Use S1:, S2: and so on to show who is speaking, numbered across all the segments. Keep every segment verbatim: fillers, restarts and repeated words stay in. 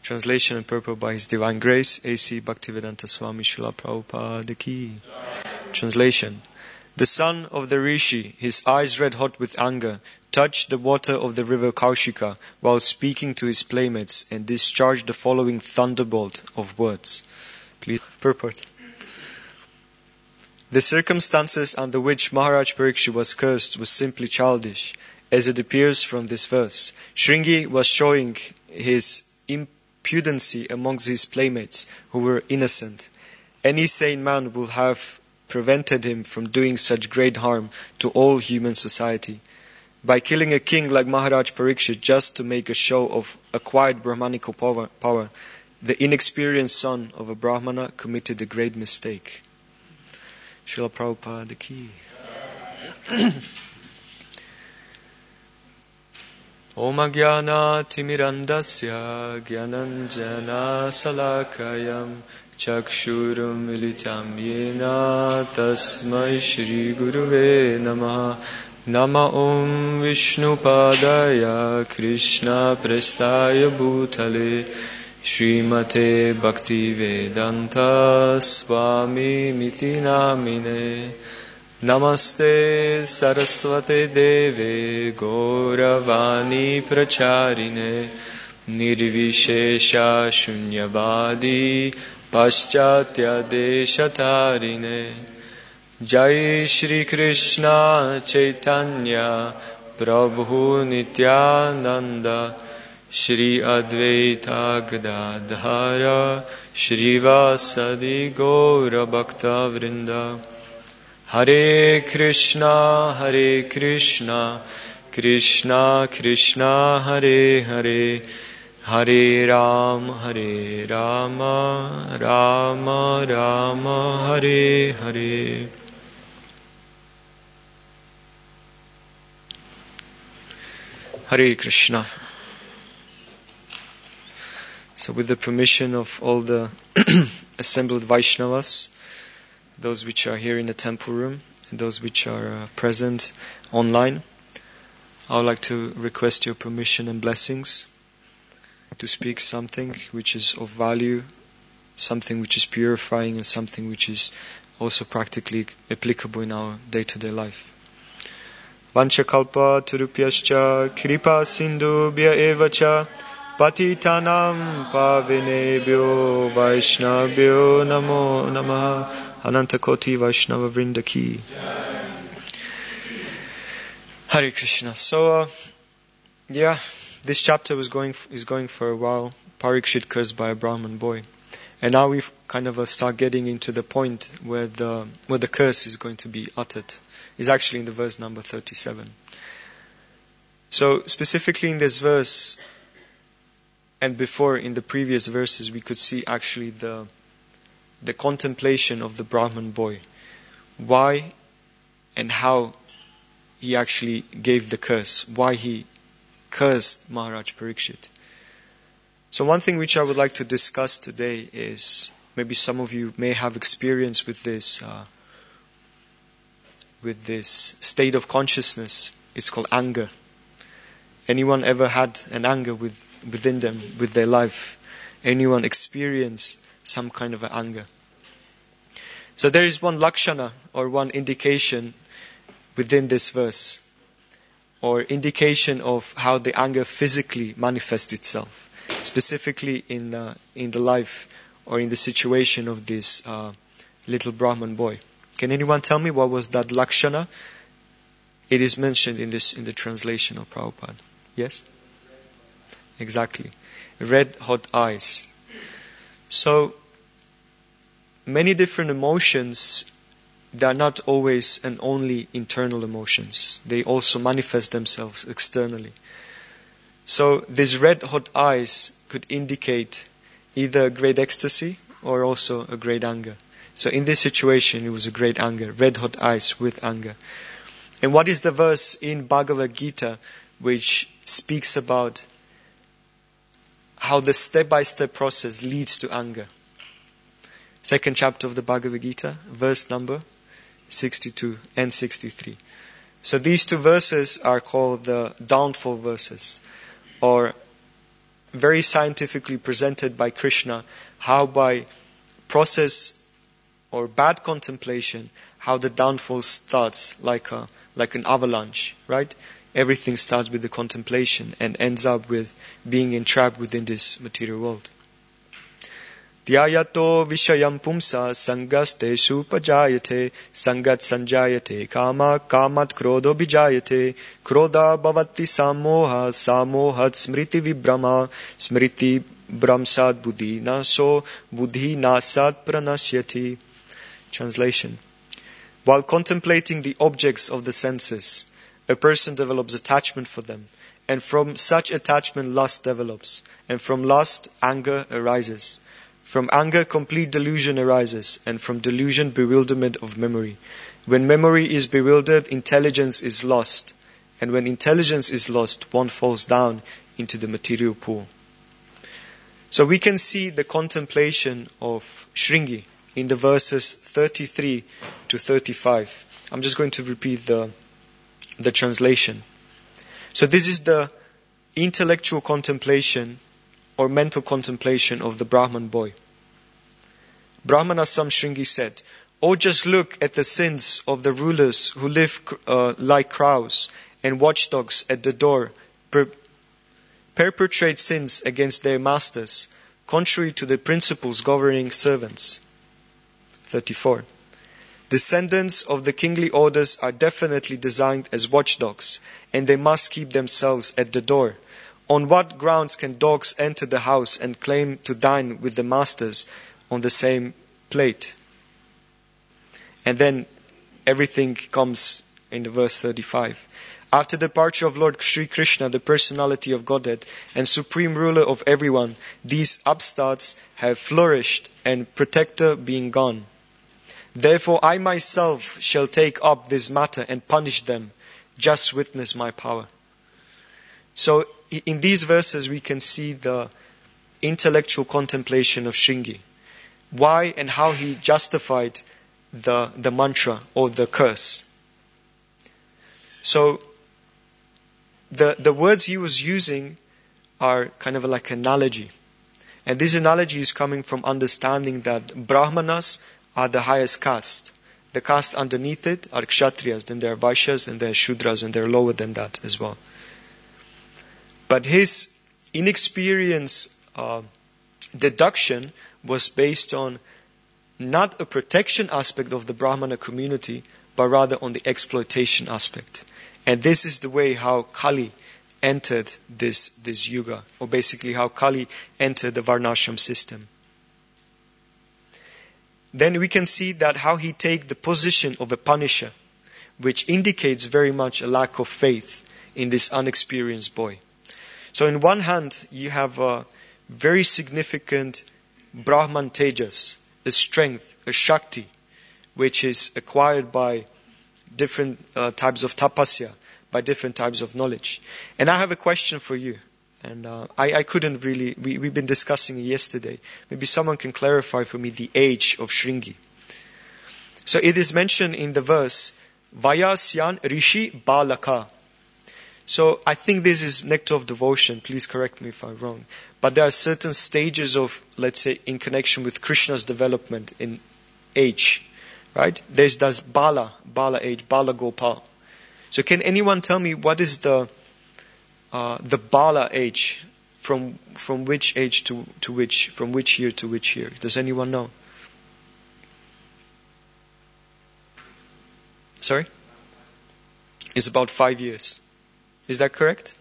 S1: Translation and purport by His Divine Grace, A C Bhaktivedanta Swami Srila Prabhupada Ki. Translation. The son of the Rishi, his eyes red hot with anger, touched the water of the river Kaushika while speaking to his playmates and discharged the following thunderbolt of words. Please purport. The circumstances under which Maharaj Parikshit was cursed was simply childish, as it appears from this verse. Shringi was showing his impudency amongst his playmates who were innocent. Any sane man will have prevented him from doing such great harm to all human society. By killing a king like Maharaj Parikshit just to make a show of acquired Brahmanical power, power, the inexperienced son of a Brahmana committed a great mistake. Srila Prabhupada Ki. Om Agyana Timirandasya Gyananjana Salakayam Chakshurum Militam Yena Tasmai Shri Guruve Namaha. Nama Om Vishnu Padaya Krishna Prestaya Bhutale Srimate Bhakti Vedanta Swami Miti Namine. Namaste Saraswate Deve Gauravani Pracharine Nirvishesha Shunyavadi Paschatya Deshatarine. Jai Shri Krishna Chaitanya Prabhu Nityananda Shri Advaita Gadadhara Shri Vasadi Gaura Bhakta Vrinda. Hare Krishna Hare Krishna Krishna Krishna Hare Hare Hare Ram Hare Rama Rama Rama Hare Hare. Hare Krishna. So with the permission of all the assembled Vaishnavas, those which are here in the temple room and those which are uh, present online, I would like to request your permission and blessings to speak something which is of value, something which is purifying, and something which is also practically applicable in our day-to-day life. Vanchakalpa turupyascha kripa sindubhya evacha patitanam pavinebhyo vaishnavyo namo namaha. Anantakoti Vaishnava Vrinda Ki. Hare Krishna. So, uh, yeah, this chapter was going f- is going for a while. Parikshit cursed by a Brahman boy, and now we kind of uh, start getting into the point where the where the curse is going to be uttered. Is actually in the verse number thirty-seven. So specifically in this verse, and before in the previous verses, we could see actually the the contemplation of the Brahman boy. Why and how he actually gave the curse. Why he cursed Maharaj Parikshit. So one thing which I would like to discuss today is, maybe some of you may have experience with this, uh, with this state of consciousness. It's called anger. Anyone ever had an anger with, within them, with their life? Anyone experience some kind of anger? So there is one lakshana or one indication within this verse, or indication of how the anger physically manifests itself, specifically in uh, in the life or in the situation of this uh, little Brahman boy. Can anyone tell me what was that lakshana? It is mentioned in this in the translation of Prabhupada. Yes? Exactly. Red hot eyes. So many different emotions, they are not always and only internal emotions. They also manifest themselves externally. So these red hot eyes could indicate either a great ecstasy or also a great anger. So in this situation, it was a great anger, red hot eyes with anger. And what is the verse in Bhagavad Gita which speaks about how the step-by-step process leads to anger? Second chapter of the Bhagavad Gita, verse number sixty-two and sixty-three. So these two verses are called the downfall verses, or very scientifically presented by Krishna, how by process or bad contemplation, how the downfall starts like a like an avalanche, right? Everything starts with the contemplation and ends up with being entrapped within this material world. Dhyayato vishayam pumsa sangaste supajayate sangat sanjayate kama kamat krodo bijayate kroda bhavati samoha samohat smriti vibrama smriti bramsad buddhi naso buddhi nasad pranasyati. Translation. While contemplating the objects of the senses, a person develops attachment for them, and from such attachment lust develops, and from lust anger arises. From anger complete delusion arises, and from delusion bewilderment of memory. When memory is bewildered, intelligence is lost, and when intelligence is lost, one falls down into the material pool. So we can see the contemplation of Shringi in the verses thirty-three to thirty-five. I'm just going to repeat the, the translation. So this is the intellectual contemplation or mental contemplation of the Brahman boy. Brahmanasam Shringi said, "Oh, just look at the sins of the rulers who live uh, like crows and watchdogs at the door, per- perpetrate sins against their masters, contrary to the principles governing servants." thirty-four. Descendants of the kingly orders are definitely designed as watchdogs, and they must keep themselves at the door. On what grounds can dogs enter the house and claim to dine with the masters on the same plate? And then everything comes in the verse thirty-five. After the departure of Lord Sri Krishna, the personality of Godhead and supreme ruler of everyone, these upstarts have flourished, and protector being gone. Therefore I myself shall take up this matter and punish them. Just witness my power. So in these verses we can see the intellectual contemplation of Shringi. Why and how he justified the, the mantra or the curse. So the, the words he was using are kind of like an analogy. And this analogy is coming from understanding that Brahmanas are the highest caste. The caste underneath it are Kshatriyas, then there are Vaishyas, and there are Shudras, and they're lower than that as well. But his inexperience uh, deduction was based on not a protection aspect of the Brahmana community, but rather on the exploitation aspect. And this is the way how Kali entered this, this yuga, or basically how Kali entered the Varnashram system. Then we can see that how he takes the position of a punisher, which indicates very much a lack of faith in this unexperienced boy. So in one hand, you have a very significant Brahman Tejas, a strength, a Shakti, which is acquired by different uh, types of tapasya, by different types of knowledge. And I have a question for you. And uh, I, I couldn't really, we, we've been discussing it yesterday. Maybe someone can clarify for me the age of Shringi. So it is mentioned in the verse, Vayasyan Rishi Balaka. So I think this is nectar of devotion. Please correct me if I'm wrong. But there are certain stages of, let's say, in connection with Krishna's development in age. Right? There's this Bala, Bala age, Bala Gopal. So can anyone tell me what is the uh, the Bala age? From from which age to, to which? From which year to which year? Does anyone know? Sorry? It's about five years. Is that correct?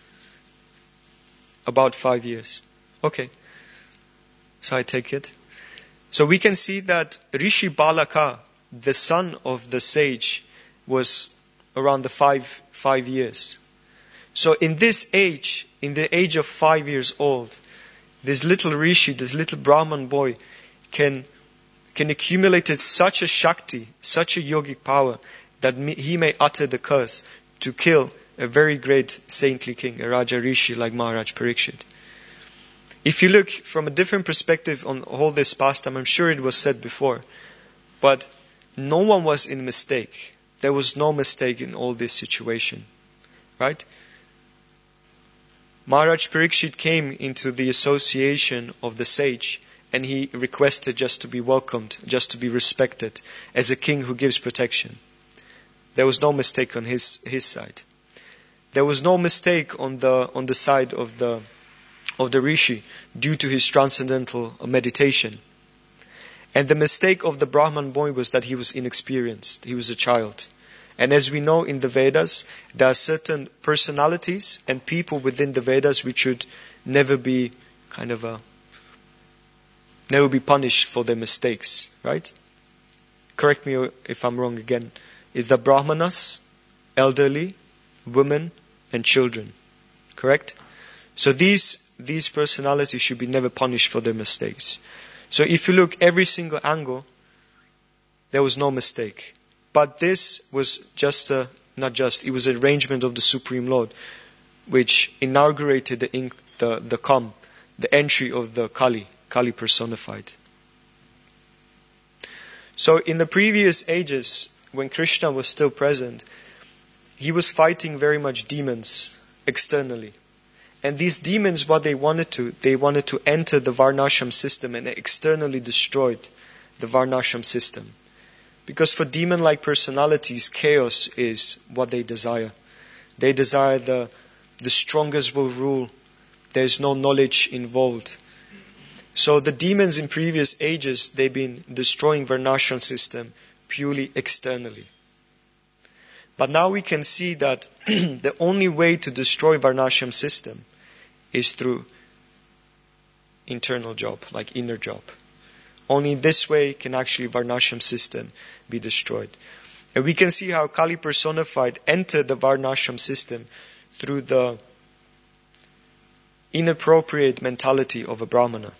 S1: About five years. Okay. So I take it. So we can see that Rishi Balaka, the son of the sage, was around the five five years. So in this age, in the age of five years old, this little Rishi, this little Brahman boy, can can accumulate such a Shakti, such a yogic power, that he may utter the curse to kill a very great saintly king, a Raja Rishi like Maharaj Parikshit. If you look from a different perspective on all this pastime, I'm sure it was said before, but no one was in mistake. There was no mistake in all this situation. Right? Maharaj Parikshit came into the association of the sage, and he requested just to be welcomed, just to be respected as a king who gives protection. There was no mistake on his, his side. There was no mistake on the on the side of the of the rishi due to his transcendental meditation. And the mistake of the Brahman boy was that he was inexperienced. He was a child. And as we know in the Vedas, there are certain personalities and people within the Vedas which should never be kind of a never be punished for their mistakes, right? Correct me if I'm wrong again. Is the Brahmanas, elderly, women, and children. Correct? So these these personalities should be never punished for their mistakes. So if you look every single angle, there was no mistake. But this was just a, not just, it was an arrangement of the Supreme Lord, which inaugurated the the the come, the entry of the Kali, Kali personified. So in the previous ages, when Krishna was still present, he was fighting very much demons externally. And these demons, what they wanted to, they wanted to enter the Varnashram system and externally destroyed the Varnashram system. Because for demon-like personalities, chaos is what they desire. They desire the, the strongest will rule. There's no knowledge involved. So the demons in previous ages, they've been destroying Varnashram system purely externally. But now we can see that the only way to destroy Varnashram system is through internal job, like inner job. Only this way can actually Varnashram system be destroyed. And we can see how Kali personified entered the Varnashram system through the inappropriate mentality of a Brahmana.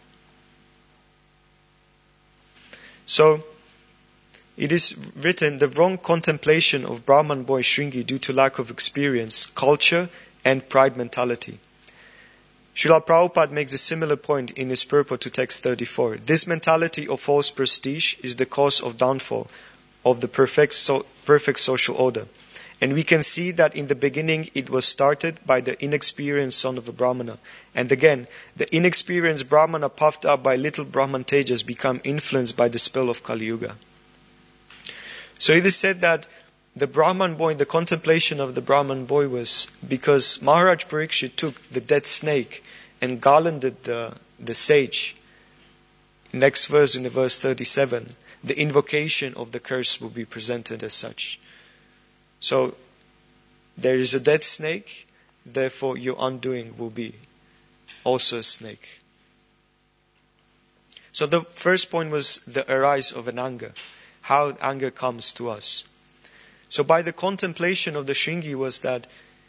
S1: So, it is written, the wrong contemplation of Brahman boy Shringi due to lack of experience, culture and pride mentality. Srila Prabhupada makes a similar point in his purport to text thirty-four. This mentality of false prestige is the cause of downfall of the perfect, so, perfect social order. And we can see that in the beginning it was started by the inexperienced son of a Brahmana. And again, the inexperienced Brahmana puffed up by little Brahman Tejas become influenced by the spell of Kali Yuga. So it is said that the Brahman boy, the contemplation of the Brahman boy was because Maharaj Parikshit took the dead snake and garlanded the, the sage. Next verse, in the verse thirty-seven, the invocation of the curse will be presented as such. So, there is a dead snake, therefore your undoing will be also a snake. So the first point was the arise of an anger, how anger comes to us. So by the contemplation of the Shringi was that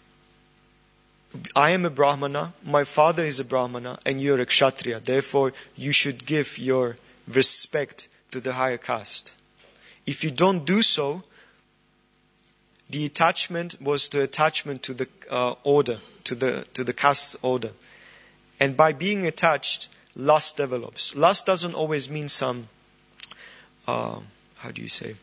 S1: I am a Brahmana, my father is a Brahmana, and you are a Kshatriya. Therefore, you should give your respect to the higher caste. If you don't do so, the attachment was the attachment to the uh, order, to the to the caste order. And by being attached, lust develops. Lust doesn't always mean some, uh, how do you say,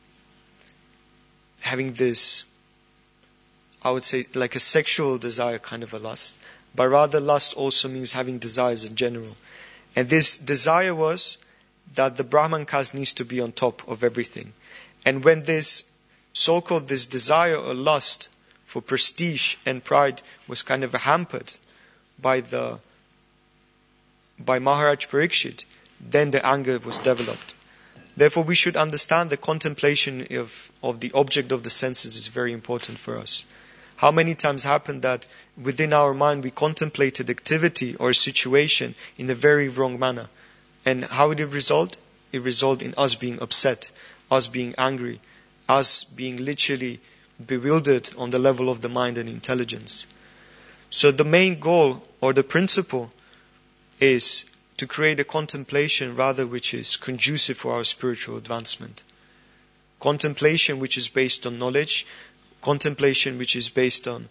S1: having this, I would say, like a sexual desire kind of a lust. But rather lust also means having desires in general. And this desire was that the Brahman caste needs to be on top of everything. And when this so-called this desire or lust for prestige and pride was kind of hampered by the by Maharaj Parikshit, then the anger was developed. Therefore, we should understand the contemplation of, of the object of the senses is very important for us. How many times happened that within our mind we contemplated activity or situation in a very wrong manner. And how did it result? It resulted in us being upset, us being angry, us being literally bewildered on the level of the mind and intelligence. So the main goal or the principle is to create a contemplation rather which is conducive for our spiritual advancement. Contemplation which is based on knowledge, contemplation which is based on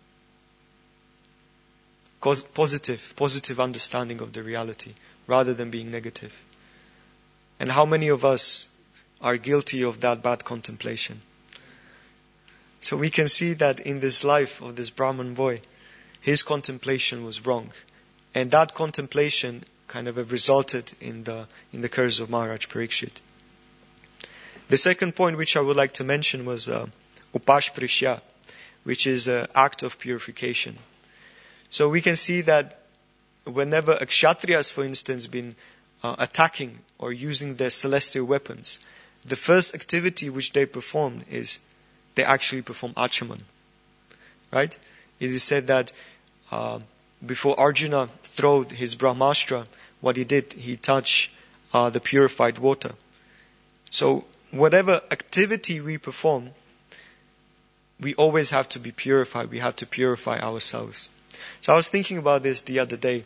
S1: positive, positive understanding of the reality rather than being negative. And how many of us are guilty of that bad contemplation? So we can see that in this life of this Brahman boy, his contemplation was wrong. And that contemplation kind of resulted in the in the curse of Maharaj Parikshit. The second point which I would like to mention was uh, upashprishya, which is an act of purification. So we can see that whenever a kshatriyas, for instance, been uh, attacking or using their celestial weapons, the first activity which they perform is they actually perform achaman. Right? It is said that uh, before Arjuna threw his Brahmastra, what he did, he touched uh, the purified water. So whatever activity we perform, we always have to be purified. We have to purify ourselves. So I was thinking about this the other day.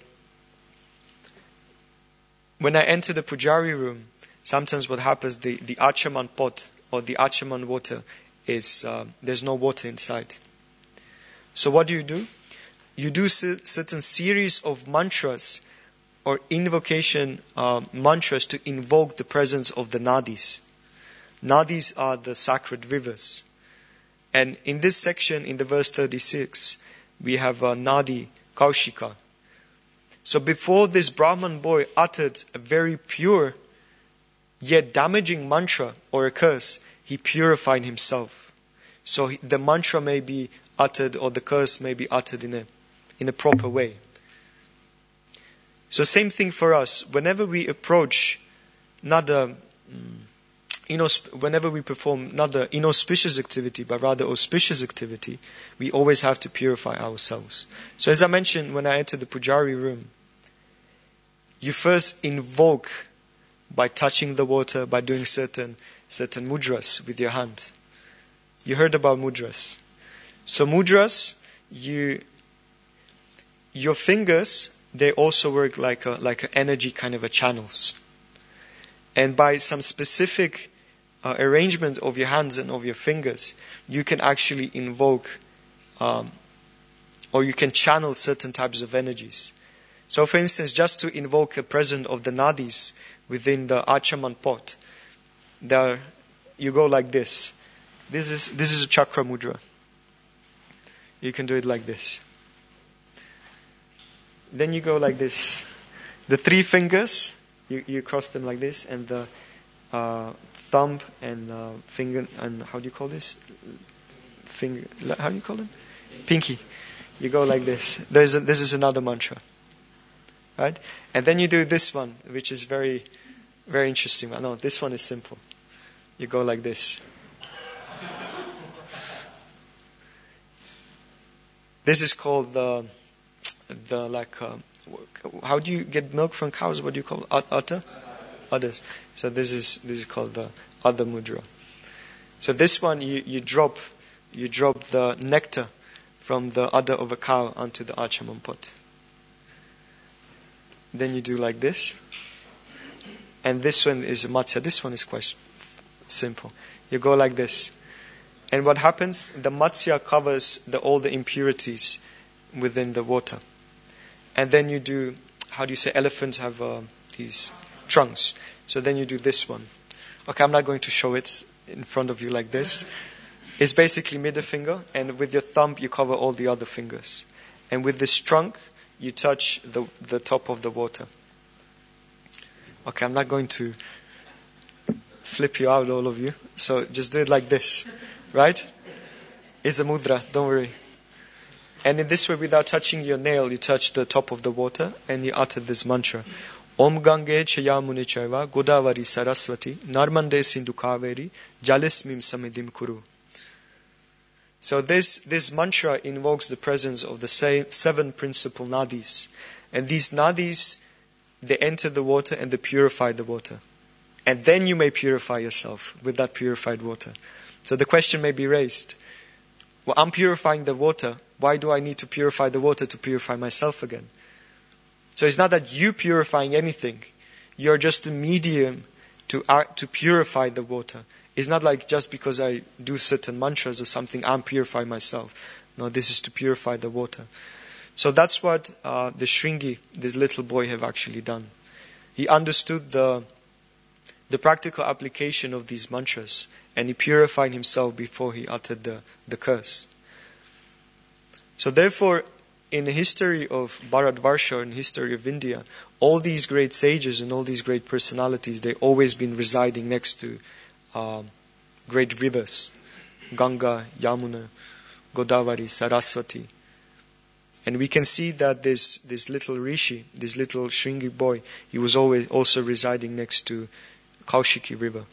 S1: When I enter the pujari room, sometimes what happens, the, the achaman pot or the achaman water is, uh, there's no water inside. So what do you do? You do certain series of mantras or invocation uh, mantras to invoke the presence of the nadis. Nadis are the sacred rivers. And in this section, in the verse thirty-six, we have uh, Nadi Kaushika. So before this Brahman boy uttered a very pure yet damaging mantra or a curse, he purified himself. So he, the mantra may be uttered or the curse may be uttered in a in a proper way. So same thing for us. Whenever we approach not a, inosp- whenever we perform not the inauspicious activity, but rather auspicious activity, we always have to purify ourselves. So as I mentioned, when I enter the pujari room, you first invoke by touching the water, by doing certain certain mudras with your hand. You heard about mudras. So mudras, you your fingers, they also work like a like an energy kind of a channels. And by some specific uh, arrangement of your hands and of your fingers, you can actually invoke um, or you can channel certain types of energies. So for instance, just to invoke the presence of the nadis within the achaman pot, there you go like this. This is this is a chakra mudra. You can do it like this. Then you go like this. The three fingers, you, you cross them like this, and the uh, thumb and uh, finger, and how do you call this? Finger, how do you call them? Pinky. You go like this. There's a, this is another mantra. Right? And then you do this one, which is very, very interesting. No, this one is simple. You go like this. This is called the, the like, uh, how do you get milk from cows? What do you call it? Udder? Udders. So this is this is called the Udder mudra. So this one you, you drop you drop the nectar from the udder of a cow onto the achaman pot. Then you do like this. And this one is matsya. This one is quite simple. You go like this. And what happens? The matsya covers the, all the impurities within the water. And then you do, how do you say, elephants have uh, these trunks. So then you do this one. Okay, I'm not going to show it in front of you like this. It's basically middle finger, and with your thumb you cover all the other fingers. And with this trunk, you touch the, the top of the water. Okay, I'm not going to flip you out, all of you. So just do it like this. Right? It's a mudra, don't worry. And in this way, without touching your nail, you touch the top of the water and you utter this mantra. Om Gange Chayamuni Chaiva Godavari Saraswati Narmande Sindhu Kaveri Jalismim Samidim Kuru. So this, this mantra invokes the presence of the seven principal nadis. And these nadis, they enter the water and they purify the water. And then you may purify yourself with that purified water. So the question may be raised. Well, I'm purifying the water. Why do I need to purify the water to purify myself again? So it's not that you purifying anything. You're just a medium to act, to purify the water. It's not like just because I do certain mantras or something, I'm purifying myself. No, this is to purify the water. So that's what uh, the Shringi, this little boy, have actually done. He understood the the practical application of these mantras, and he purified himself before he uttered the, the curse. So therefore, in the history of Bharatvarsha, in the history of India, all these great sages and all these great personalities, they've always been residing next to uh, great rivers. Ganga, Yamuna, Godavari, Saraswati. And we can see that this, this little rishi, this little Shringi boy, he was always also residing next to Kaushiki river.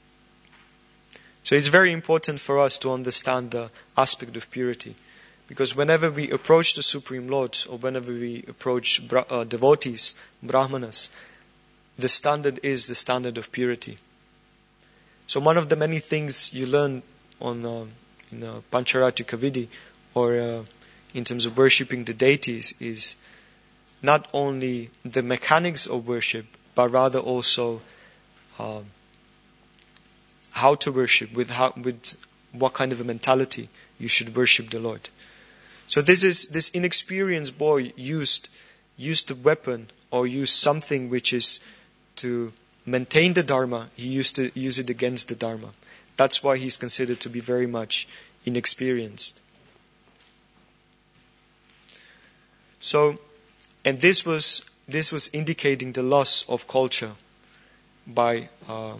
S1: So it's very important for us to understand the aspect of purity. Because whenever we approach the Supreme Lord, or whenever we approach bra- uh, devotees, brahmanas, the standard is the standard of purity. So one of the many things you learn on uh, in uh, Pancharatrika Vidhi, or uh, in terms of worshipping the deities, is not only the mechanics of worship, but rather also uh, how to worship, with how, with what kind of a mentality you should worship the Lord. So this is this inexperienced boy used used the weapon, or used something which is to maintain the Dharma. He used to use it against the Dharma. That's why he's considered to be very much inexperienced. So, and this was this was indicating the loss of culture by uh,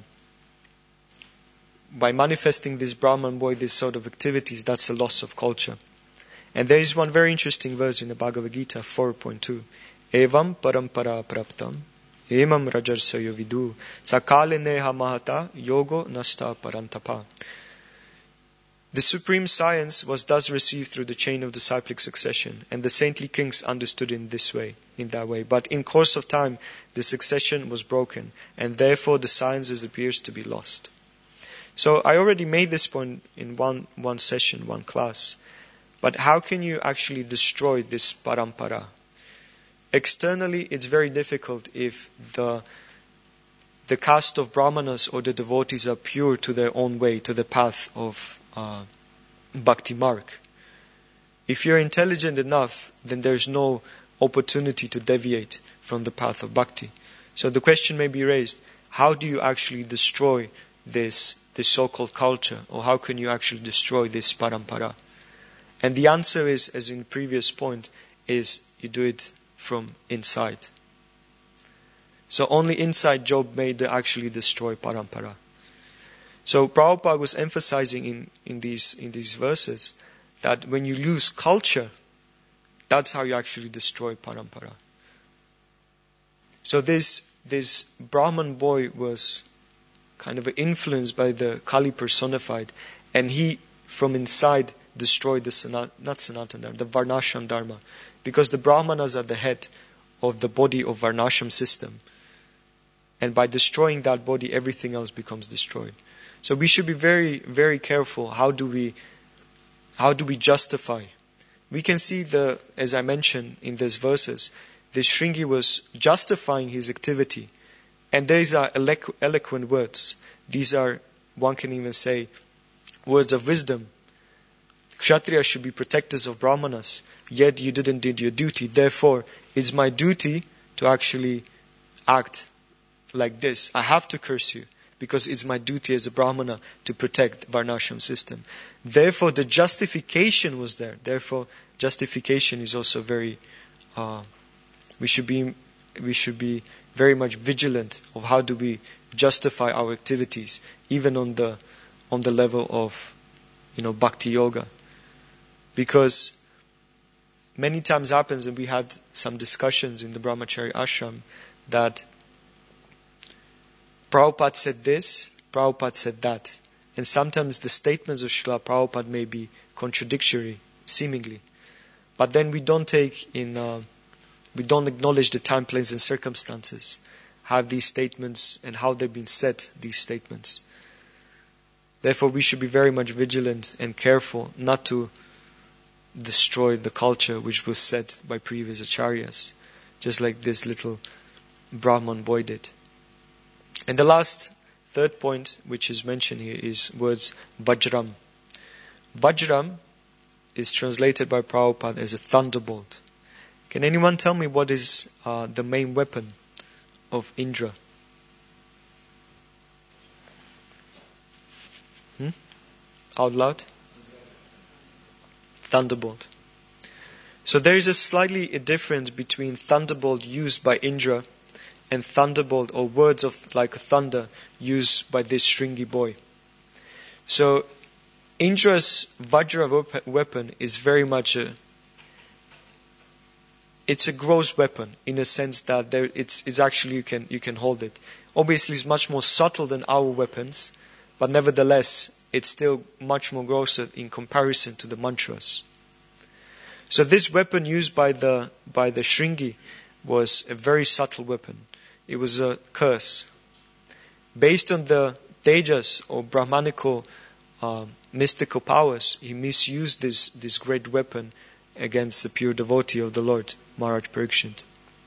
S1: by manifesting this Brahman boy, this sort of activities. That's a loss of culture. And there is one very interesting verse in the Bhagavad Gita four point two. Evam parampara praptam emam rajarsayo vidu sakale neha mahata yogo nasta parantapa. The supreme science was thus received through the chain of disciplic succession, and the saintly kings understood in this way, in that way. But in course of time, the succession was broken, and therefore the sciences appears to be lost. So I already made this point in one, one session, one class. But how can you actually destroy this parampara? Externally, it's very difficult if the the caste of brahmanas or the devotees are pure to their own way, to the path of uh, bhakti marg. If you're intelligent enough, then there's no opportunity to deviate from the path of bhakti. So the question may be raised, how do you actually destroy this, this so-called culture? Or how can you actually destroy this parampara? And the answer is, as in the previous point, is you do it from inside. So only inside job may actually destroy parampara. So Prabhupada was emphasizing in, in these in these verses that when you lose culture, that's how you actually destroy parampara. So this this Brahman boy was kind of influenced by the Kali personified, and he from inside destroyed the Sanat, not Sanatana Dharma, the Varnashram Dharma, because the Brahmanas are the head of the body of Varnashram system, and by destroying that body, everything else becomes destroyed. So we should be very, very careful. How do we, how do we justify? We can see the, as I mentioned in these verses, this Shringi was justifying his activity, and these are eloqu- eloquent words. These are, one can even say, words of wisdom. Kshatriyas should be protectors of Brahmanas, yet you didn't do your duty. Therefore, it's my duty to actually act like this. I have to curse you, because it's my duty as a Brahmana to protect Varnashram system. Therefore, the justification was there. Therefore, justification is also very, uh, we should be, we should be very much vigilant of how do we justify our activities, even on the, on the level of, you know, bhakti yoga. Because many times happens, and we had some discussions in the Brahmachari ashram, that Prabhupada said this, Prabhupada said that. And sometimes the statements of Srila Prabhupada may be contradictory, seemingly. But then we don't take in, uh, we don't acknowledge the time, place and circumstances, how these statements and how they've been said, these statements. Therefore we should be very much vigilant and careful not to destroy the culture which was set by previous acharyas, just like this little Brahman boy did. And the last, third point which is mentioned here is words Vajram. Vajram is translated by Prabhupada as a thunderbolt. Can anyone tell me what is uh, the main weapon of Indra? Hmm? Out loud? Thunderbolt. So there is a slightly a difference between thunderbolt used by Indra and thunderbolt or words of like a thunder used by this Shringi boy. So Indra's Vajra weapon is very much a it's a gross weapon in a sense that there it's, it's actually you can you can hold it. Obviously it's much more subtle than our weapons, but nevertheless it's still much more grosser in comparison to the mantras. So this weapon used by the by the Shringi was a very subtle weapon. It was a curse. Based on the tejas or Brahmanical uh, mystical powers, he misused this, this great weapon against the pure devotee of the Lord, Maharaj Parikshit.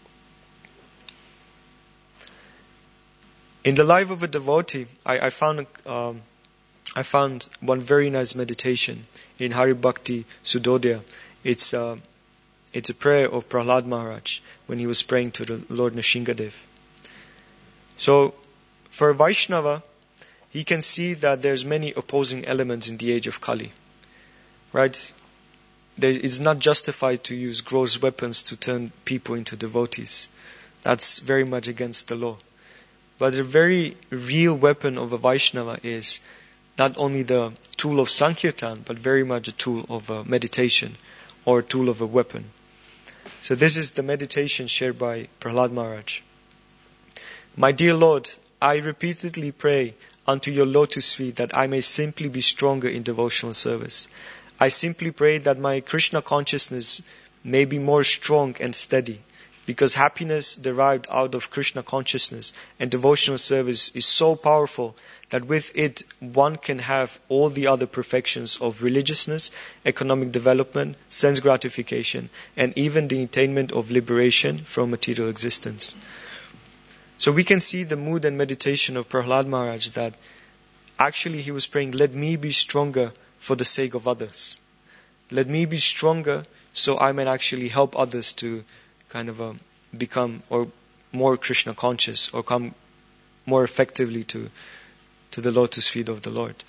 S1: In the life of a devotee, I, I found um, I found one very nice meditation in Hari Bhakti Sudodaya. It's uh, it's a prayer of Prahlad Maharaj when he was praying to the Lord Nrsingadev. So, for a Vaishnava, he can see that there's many opposing elements in the age of Kali. Right? There, it's not justified to use gross weapons to turn people into devotees. That's very much against the law. But the very real weapon of a Vaishnava is not only the tool of Sankirtan, but very much a tool of uh, meditation or a tool of a weapon. So this is the meditation shared by Prahlad Maharaj. My dear Lord, I repeatedly pray unto your lotus feet that I may simply be stronger in devotional service. I simply pray that my Krishna consciousness may be more strong and steady, because happiness derived out of Krishna consciousness and devotional service is so powerful that with it one can have all the other perfections of religiousness, economic development, sense gratification, and even the attainment of liberation from material existence. So we can see the mood and meditation of Prahlad Maharaj that actually he was praying, let me be stronger for the sake of others. Let me be stronger so I might actually help others to kind of uh, become or more Krishna conscious or come more effectively to to the lotus feet of the Lord.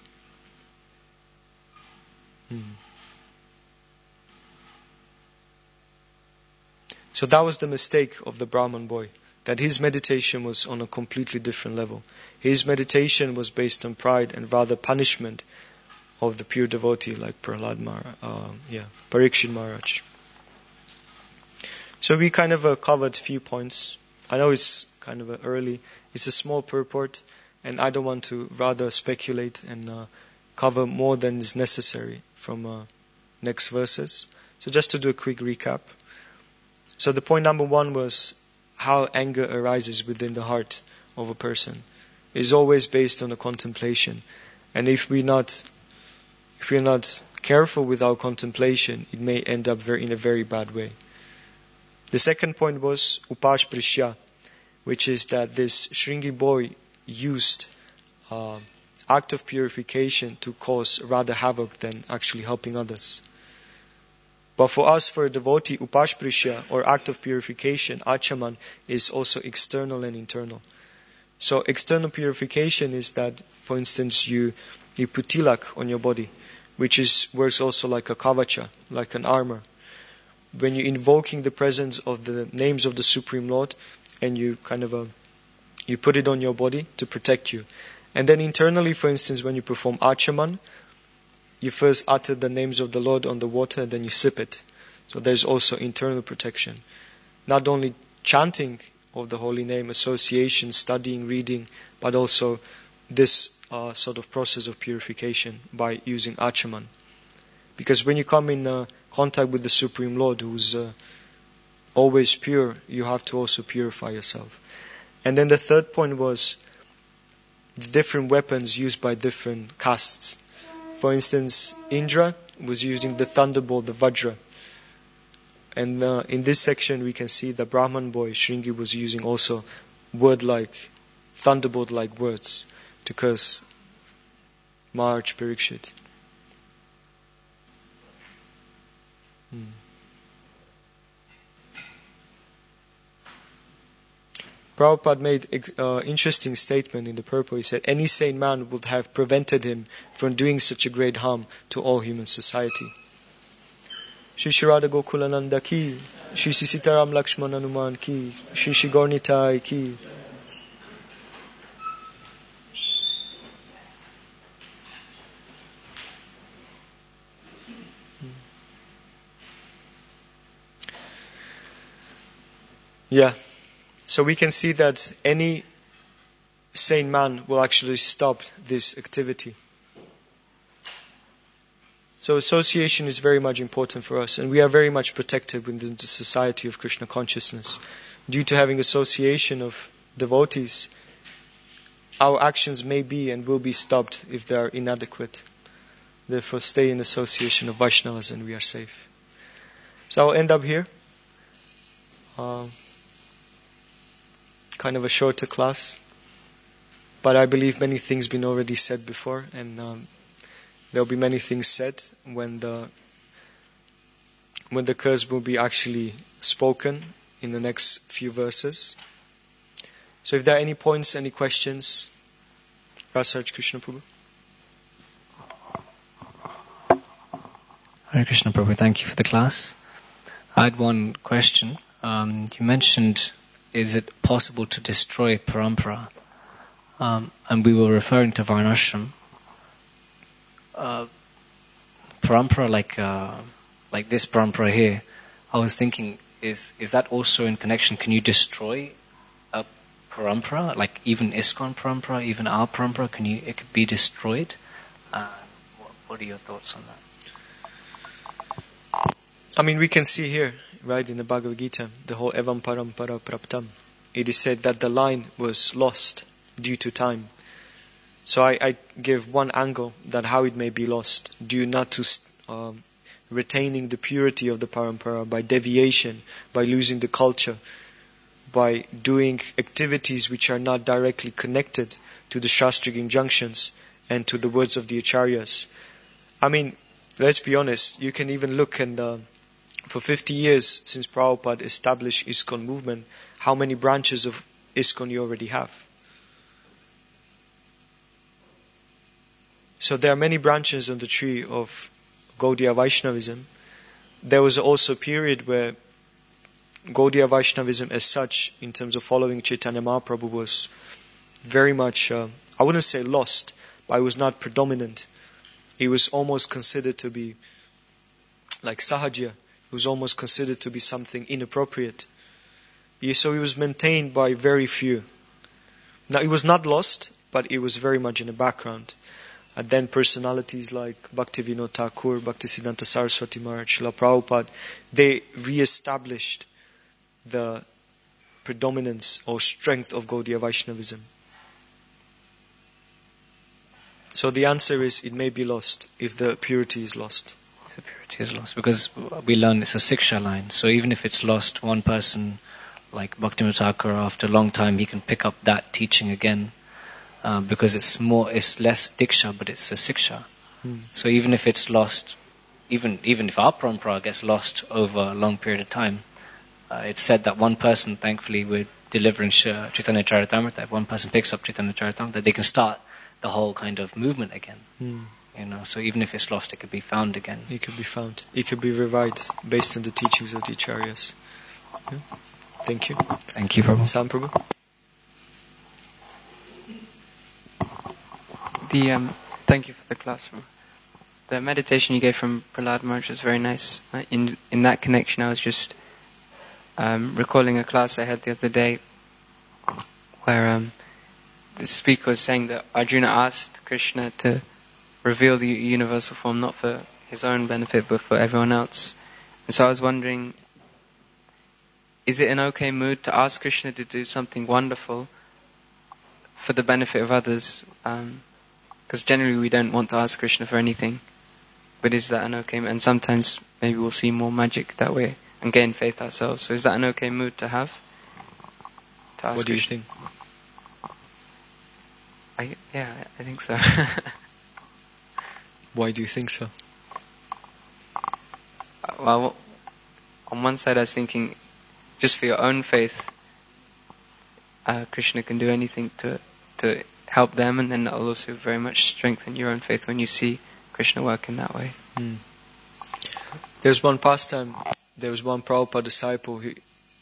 S1: Hmm. So that was the mistake of the Brahman boy, that his meditation was on a completely different level. His meditation was based on pride and rather punishment of the pure devotee like Prahlad Maharaj, uh, yeah, Parikshit Maharaj. So we kind of uh, covered a few points. I know it's kind of uh, early. It's a small purport, and I don't want to rather speculate and uh, cover more than is necessary from uh, next verses. So just to do a quick recap. So the point number one was how anger arises within the heart of a person. It is always based on a contemplation. And if we're not, if we're not careful with our contemplation, it may end up very, in a very bad way. The second point was upashprishya, which is that this Shringi boy used uh, act of purification to cause rather havoc than actually helping others. But for us, for a devotee, upashprishya or act of purification, achaman, is also external and internal. So external purification is that, for instance, you you put tilak on your body, which is works also like a kavacha, like an armor. When you're invoking the presence of the names of the Supreme Lord, and you kind of uh, you put it on your body to protect you. And then internally, for instance, when you perform achaman, you first utter the names of the Lord on the water, and then you sip it. So there's also internal protection. Not only chanting of the holy name, association, studying, reading, but also this uh, sort of process of purification by using achaman. Because when you come in uh, contact with the Supreme Lord, who's uh, always pure, you have to also purify yourself. And then the third point was the different weapons used by different castes. For instance, Indra was using the thunderbolt, the Vajra. And uh, in this section we can see the Brahman boy, Shringi, was using also word-like, thunderbolt-like words to curse Maharaj Parikshit. Hmm. Prabhupada made an uh, interesting statement in the purport. He said, any sane man would have prevented him from doing such a great harm to all human society. Shri Shri Radha Gokulananda ki, Shri Shri Sitaram Lakshman Hanuman ki, Shri Shri Gaurnitai ki. Yeah, so we can see that any sane man will actually stop this activity. So association is very much important for us, and we are very much protected within the society of Krishna consciousness. Due to having association of devotees, our actions may be and will be stopped if they are inadequate. Therefore, stay in association of Vaishnavas and we are safe. So I'll end up here. Uh, kind of a shorter class. But I believe many things been already said before, and um, there will be many things said when the when the curse will be actually spoken in the next few verses. So if there are any points, any questions, Rasaraj Krishna Prabhu.
S2: Hare Krishna Prabhu, thank you for the class. I had one question. Um, you mentioned, is it possible to destroy parampara? Um, and we were referring to Varnashram. Uh, parampara, like uh, like this parampara here, I was thinking, is is that also in connection? Can you destroy a parampara, like even ISKCON parampara, even our parampara? Can you? It could be destroyed. Uh, what, what are your thoughts on that?
S1: I mean, we can see here, right, in the Bhagavad Gita, the whole Evam Parampara Praptam. It is said that the line was lost due to time. So I, I give one angle that how it may be lost, due not to uh, retaining the purity of the parampara, by deviation, by losing the culture, by doing activities which are not directly connected to the Shastric injunctions and to the words of the Acharyas. I mean, let's be honest, you can even look in the, for fifty years since Prabhupada established ISKCON movement, how many branches of ISKCON you already have. So there are many branches on the tree of Gaudiya Vaishnavism. There was also a period where Gaudiya Vaishnavism as such, in terms of following Chaitanya Mahaprabhu, was very much, uh, I wouldn't say lost, but it was not predominant. It was almost considered to be like Sahajya. It was almost considered to be something inappropriate. So it was maintained by very few. Now it was not lost, but it was very much in the background. And then personalities like Bhaktivinoda Thakur, Bhaktisiddhanta Saraswati Maharaj, Srila Prabhupada, they re-established the predominance or strength of Gaudiya Vaishnavism. So the answer is, it may be lost if the purity is lost.
S2: The purity is lost, because we learn it's a siksha line. So even if it's lost, one person like Bhaktivinoda Thakur, after a long time, he can pick up that teaching again. Uh, because it's more, it's less diksha, but it's a siksha. Hmm. So even if it's lost, even even if our parampara gets lost over a long period of time, uh, it's said that one person, thankfully, we're delivering Chaitanya Charitamrita. If one person picks up Chaitanya Charitamrita, they can start the whole kind of movement again. Hmm. You know, so even if it's lost, it could be found again.
S1: It could be found. It could be revived based on the teachings of the Acharyas. Yeah. Thank you.
S2: Thank you, Prabhu.
S1: Sam Prabhu.
S3: The, um, thank you for the class. The meditation you gave from Prahlad Maharaj was very nice. In in that connection, I was just um, recalling a class I had the other day where um, the speaker was saying that Arjuna asked Krishna to reveal the universal form not for his own benefit but for everyone else. And so I was wondering, is it an okay mood to ask Krishna to do something wonderful for the benefit of others? Um, Because generally we don't want to ask Krishna for anything. But is that an okay mood? And sometimes maybe we'll see more magic that way and gain faith ourselves. So is that an okay mood to have? To ask
S1: what do
S3: Krishna?
S1: you think?
S3: I, yeah, I think so.
S1: Why do you think so?
S3: Well, on one side I was thinking, just for your own faith, uh, Krishna can do anything to to help them, and then that'll also very much strengthen your own faith when you see Krishna work in that way.
S1: Mm. There's one pastime, there was one Prabhupada disciple, who,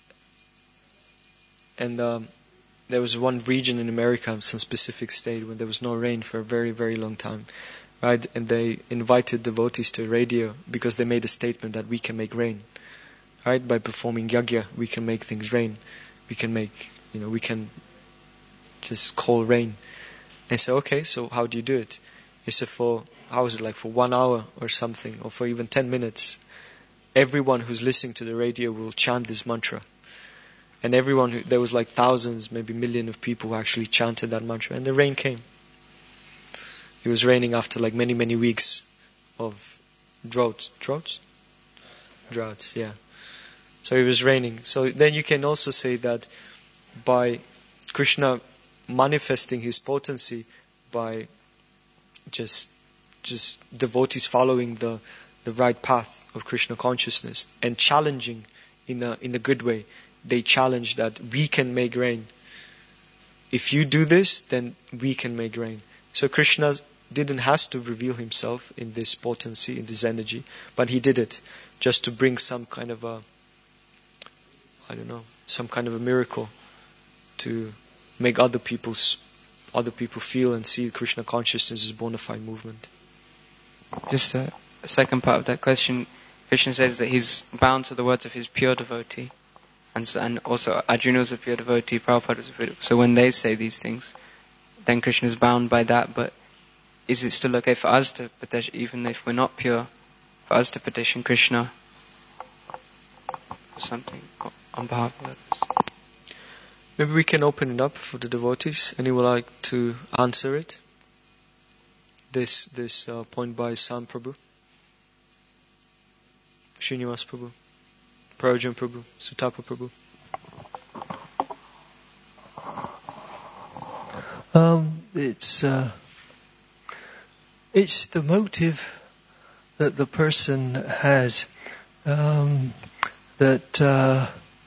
S1: and um, there was one region in America, some specific state, where there was no rain for a very, very long time. Right? And they invited devotees to radio because they made a statement that we can make rain. Right? By performing yagya, we can make things rain. We can make, you know, we can just call rain. And so, okay, so how do you do it? He said for, how is it, like for one hour or something, or for even ten minutes, everyone who's listening to the radio will chant this mantra. And everyone, who, there was like thousands, maybe millions of people who actually chanted that mantra. And the rain came. It was raining after like many, many weeks of droughts. Droughts? Droughts, yeah. So it was raining. So then you can also say that by Krishna manifesting his potency, by just just devotees following the, the right path of Krishna consciousness and challenging in a in a good way. They challenge that we can make rain. If you do this, then we can make rain. So Krishna didn't have to reveal himself in this potency, in this energy, but he did it just to bring some kind of a, I don't know, some kind of a miracle to make other people's other people feel and see Krishna consciousness as a bona fide movement.
S3: Just a, a second part of that question, Krishna says that he's bound to the words of his pure devotee, and so, and also Arjuna was a pure devotee, Prabhupada was a pure devotee. So when they say these things, then Krishna is bound by that. But is it still okay for us to petition, even if we're not pure, for us to petition Krishna for something on behalf of others?
S1: Maybe we can open it up for the devotees. Anyone would like to answer it? This this uh, point by Sam Prabhu, Srinivas Prabhu, Prayojan Prabhu, Sutapa Prabhu.
S4: Um, it's uh, it's the motive that the person has um, that. Uh,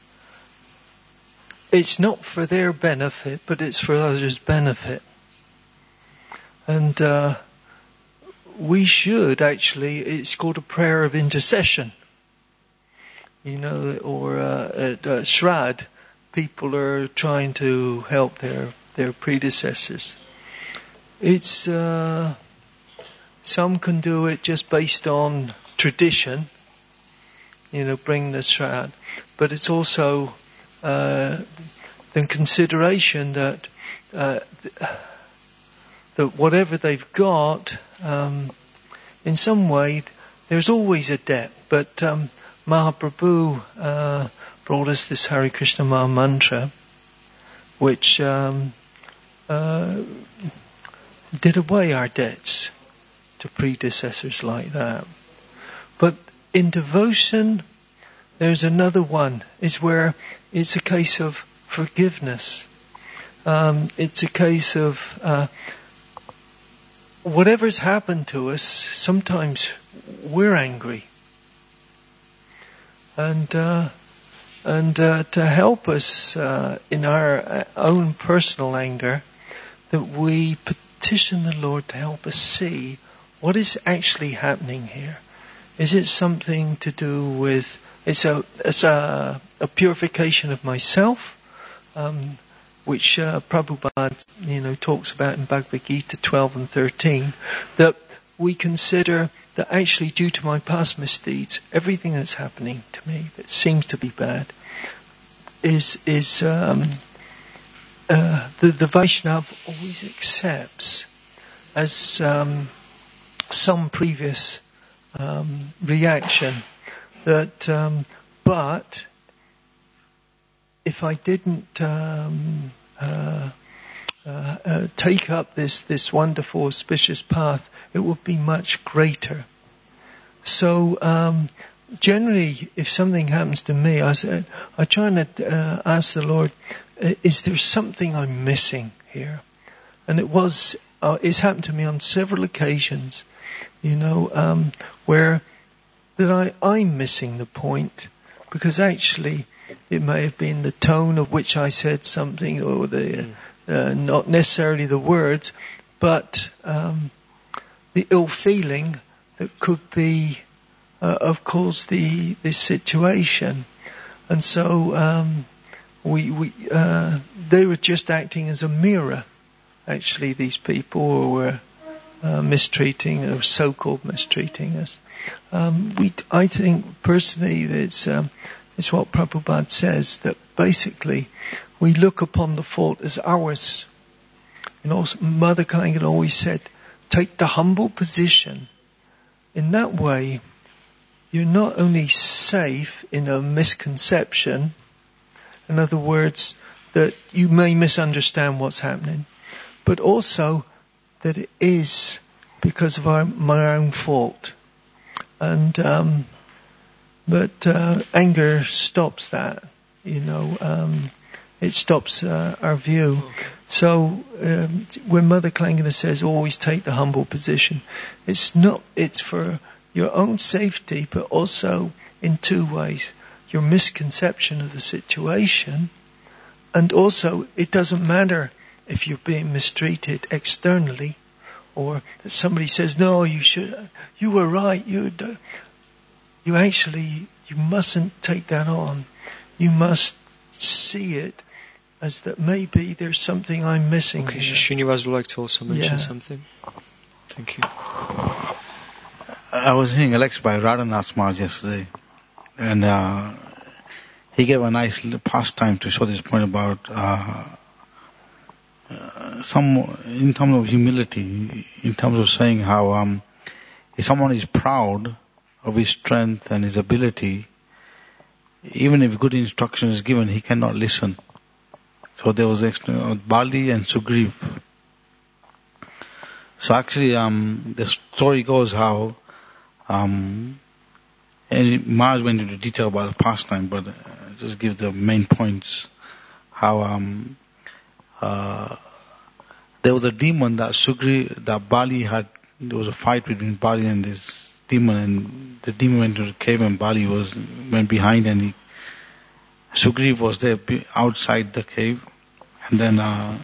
S4: It's not for their benefit, but it's for others' benefit. And uh, we should actually, it's called a prayer of intercession. You know, or uh, at uh, Shrad, people are trying to help their, their predecessors. It's, uh, some can do it just based on tradition, you know, bring the Shrad. But it's also Uh, the consideration that uh, that whatever they've got, um, in some way, there's always a debt. But um, Mahaprabhu uh, brought us this Hare Krishna Maha Mantra, which um, uh, did away our debts to predecessors like that. But in devotion, there's another one, is where it's a case of forgiveness. Um, it's a case of uh, whatever's happened to us, sometimes we're angry. And uh, and uh, to help us uh, in our own personal anger, that we petition the Lord to help us see what is actually happening here. Is it something to do with It's a it's a, a purification of myself, um, which uh, Prabhupada, you know, talks about in Bhagavad Gita twelve and thirteen, that we consider that actually due to my past misdeeds, everything that's happening to me that seems to be bad is is um, uh, the the Vaishnava always accepts as um, some previous um, reaction. That, um, but if I didn't um, uh, uh, uh, take up this this wonderful auspicious path, it would be much greater. So um, generally, if something happens to me, I said, I try to uh, ask the Lord, is there something I'm missing here? And it was uh, it's happened to me on several occasions, you know, um, where. That I, I'm missing the point, because actually it may have been the tone of which I said something, or the uh, not necessarily the words, but um, the ill feeling that could be uh, of course, the this situation, and so um, we we uh, they were just acting as a mirror. Actually, these people who were uh, mistreating, or so-called mistreating us. Um, we, I think personally, it's um, it's what Prabhupada says, that basically we look upon the fault as ours. You know, Mother Kalinga always said, take the humble position. In that way, you're not only safe in a misconception, in other words, that you may misunderstand what's happening, but also that it is because of our, my own fault. And um, but uh, anger stops that, you know. Um, it stops uh, our view.
S1: Okay.
S4: So um, when Mother Klangana says, "Always take the humble position," it's not. It's for your own safety, but also in two ways: your misconception of the situation, and also it doesn't matter if you're being mistreated externally, or that somebody says, "No, you should. You were right. You, you actually, you mustn't take that on. You must see it as that maybe there's something I'm missing."
S1: Okay,
S4: here.
S1: Srinivas would like to also mention
S4: Yeah.
S1: something. Thank you.
S5: I was hearing a lecture by Radhanath Maharaj yesterday, and uh, he gave a nice little pastime to show this point about uh, uh, some, in terms of humility, in terms of saying how um, if someone is proud of his strength and his ability, even if good instruction is given, he cannot listen. So there was uh, Bali and Sugriv. So actually, um, the story goes how, um, and Mars went into detail about the pastime, but uh, just give the main points. How um, uh, there was a demon that Sugriv, that Bali had. There was a fight between Bali and this demon, and the demon went into the cave, and Bali was went behind, and he, Sugriv was there outside the cave, and then uh,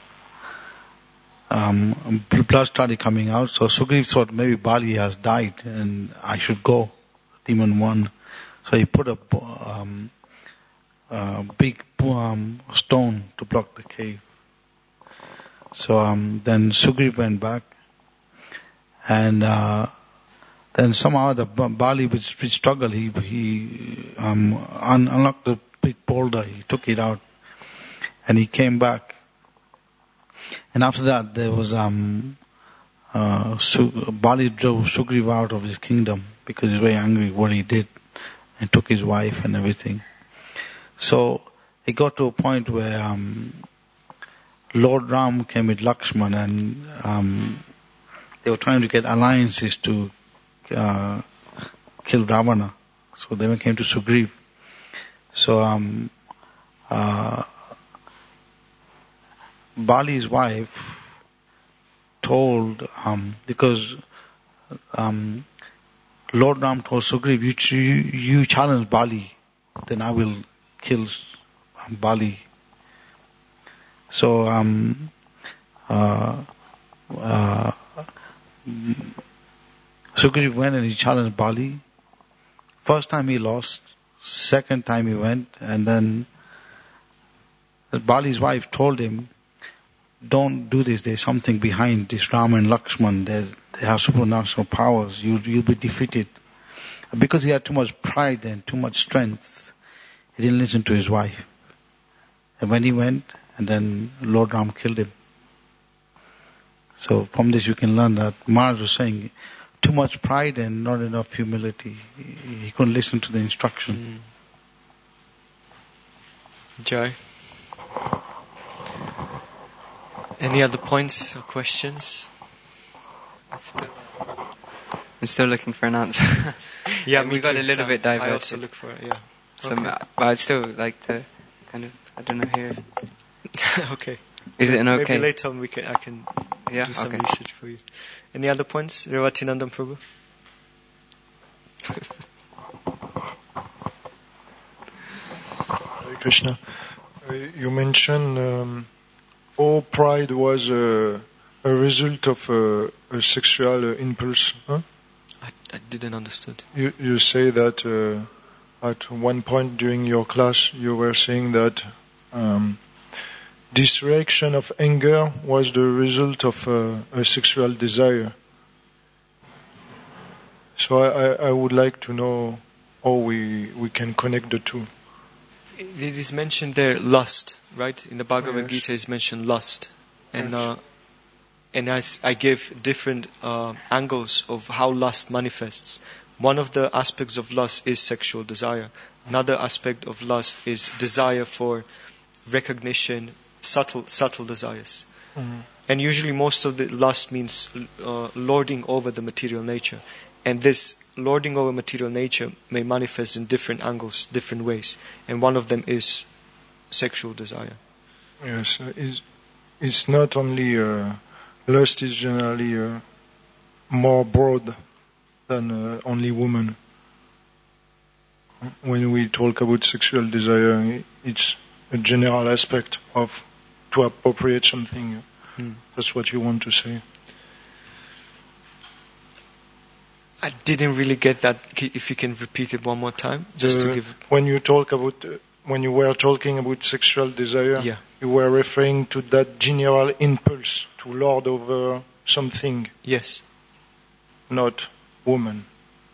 S5: um, blood started coming out. So Sugriv thought maybe Bali has died, and I should go. Demon won, so he put a um, uh, big um, stone to block the cave. So um, then Sugriv went back, and uh, then somehow the Bali, with, with struggle, he he um, un- unlocked the big boulder. He took it out, and he came back. And after that, there was um, uh, Su- Bali drove Sugriv out of his kingdom because he was very angry with what he did, and took his wife and everything. So it got to a point where um, Lord Ram came with Lakshman, and um, they were trying to get alliances to uh, kill Ravana. So they came to Sugriv. So um, uh, Bali's wife told, um, because um, Lord Ram told Sugriv, you, you, you challenge Bali, then I will kill Bali. So um, uh, uh, Sugriv went and he challenged Bali. First time he lost, second time he went, and then Bali's wife told him, don't do this, there's something behind this Ram and Lakshman, they have supernatural powers, you, you'll be defeated. Because he had too much pride and too much strength, he didn't listen to his wife. And when he went, and then Lord Ram killed him. So from this you can learn that Maharaj was saying, too much pride and not enough humility. He couldn't listen to the instruction.
S1: Mm. Jai. Any other points or questions?
S3: I'm still, I'm still looking for an answer.
S1: Yeah,
S3: we
S1: me
S3: got
S1: too,
S3: a little
S1: Sam.
S3: bit diverted.
S1: I also look for it, yeah.
S3: So,
S1: Okay.
S3: but I'd still like to kind of, I don't know, hear.
S1: Okay.
S3: Is it an okay?
S1: Maybe later on we can, I can
S3: Yeah,
S1: do some
S3: okay.
S1: research for you. Any other points? Revatinandam Prabhu?
S6: Hare Krishna. Uh, you mentioned um, all pride was a, a result of a, a sexual uh, impulse. Huh?
S1: I, I didn't understood.
S6: You, you say that uh, at one point during your class you were saying that um, this reaction of anger was the result of uh, a sexual desire. So I, I, I would like to know how we, we can connect the two.
S1: It is mentioned there lust, right? In the Bhagavad
S6: Yes.
S1: Gita is mentioned lust. And
S6: Yes.
S1: uh, and I, s- I gave different uh, angles of how lust manifests. One of the aspects of lust is sexual desire. Another aspect of lust is desire for recognition, subtle subtle desires.
S6: Mhm.
S1: And usually most of the lust means uh, lording over the material nature. And this lording over material nature may manifest in different angles, different ways. And one of them is sexual desire.
S6: Yes, uh, it's, it's not only uh, lust is generally uh, more broad than uh, only women. When we talk about sexual desire, it's a general aspect of to appropriate something.
S1: Hmm.
S6: That's what you want to say.
S1: I didn't really get that. K- If you can repeat it one more time, just to
S6: Uh,
S1: give.
S6: when you talk about uh, when you were talking about sexual desire,
S1: Yeah.
S6: you were referring to that general impulse to lord over something,
S1: Yes.
S6: not woman.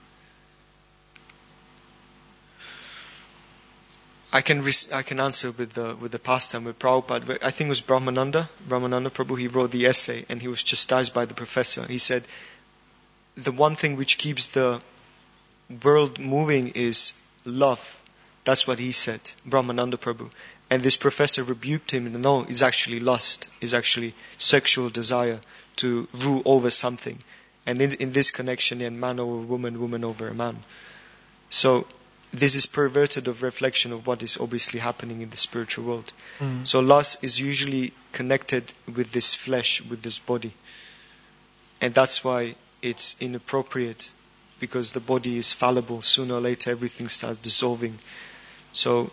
S1: I can res- I can answer with the with the pastime with Prabhupada. But I think it was Brahmananda, Brahmananda Prabhu. He wrote the essay, and he was chastised by the professor. He said, "The one thing which keeps the world moving is love." That's what he said, Brahmananda Prabhu. And this professor rebuked him. And no, it's actually lust. It's actually sexual desire to rule over something. And in, in this connection, then man over woman, woman over a man. So this is perverted of reflection of what is obviously happening in the spiritual world.
S6: Mm.
S1: So lust is usually connected with this flesh, with this body. And that's why it's inappropriate, because the body is fallible. Sooner or later everything starts dissolving. So,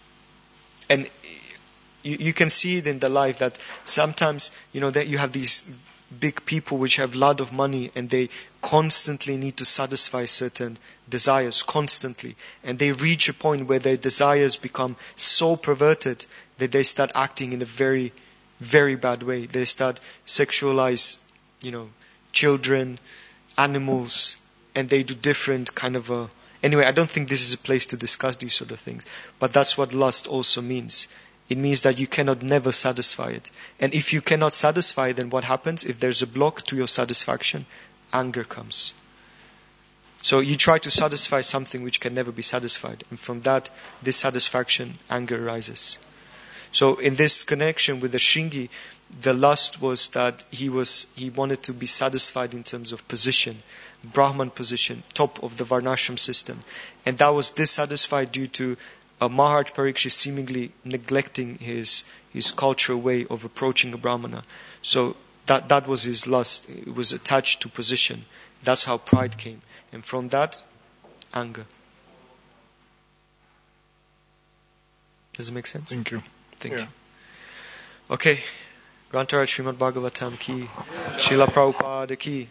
S1: and you, you can see it in the life that sometimes, you know, that you have these big people which have a lot of money and they constantly need to satisfy certain desires, constantly. And they reach a point where their desires become so perverted that they start acting in a very, very bad way. They start sexualize, you know, children, animals, and they do different kind of a... Anyway, I don't think this is a place to discuss these sort of things. But that's what lust also means. It means that you cannot never satisfy it. And if you cannot satisfy it, then what happens? If there's a block to your satisfaction, anger comes. So you try to satisfy something which can never be satisfied. And from that dissatisfaction, anger arises. So in this connection with the Shringi, the lust was that he was he wanted to be satisfied in terms of position, Brahman position, top of the Varnashram system. And that was dissatisfied due to uh, Maharaj Parikshit seemingly neglecting his his cultural way of approaching a Brahmana. So that, that was his lust. It was attached to position. That's how pride came. And from that, anger. Does it make sense?
S6: Thank you.
S1: Thank
S6: Yeah.
S1: you. Okay. Grantaraj Srimad Bhagavatam ki, Srila Prabhupada ki.